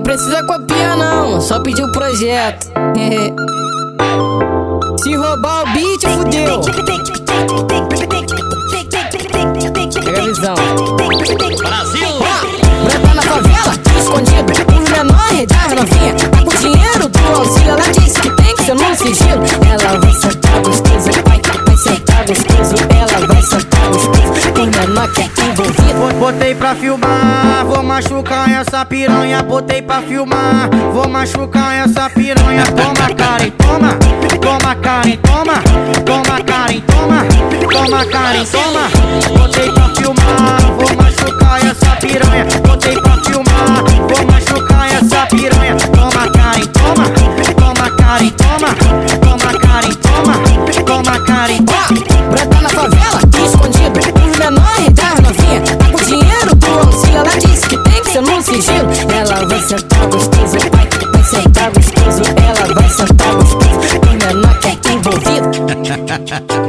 precisa copiar não, só pedir o projeto. Se roubar o beat, fudeu. Pega a visão. Brasil! Brota na favela, escondido. Os menores das novinha. Tá com dinheiro do auxílio. Ela disse que tem que ser no sigilo. Ela vai sentar gostoso, vai sentar gostoso. Ela vai sentar gostoso. Os menor que é envolvido. Botei pra filmar, vou machucar essa piranha. Botei pra filmar, vou machucar essa piranha. Toma, Karen, toma. Toma, Karen, toma. Toma, Karen, toma. Toma, Karen, toma. Botei pra filmar, vou machucar essa piranha. Botei pra filmar, vou machucar essa piranha. Toma, Karen, toma. Toma, Karen, toma. Toma, Karen, toma. Toma, Karen, toma. Brota na favela, escondido. Os menores das novinha. Tá com dinheiro do auxílio. Ela disse que tem que ser no sigilo. Ela vai sentar gostoso, vai sentar gostoso. Ela vai sentar gostoso. Os menor que é envolvido.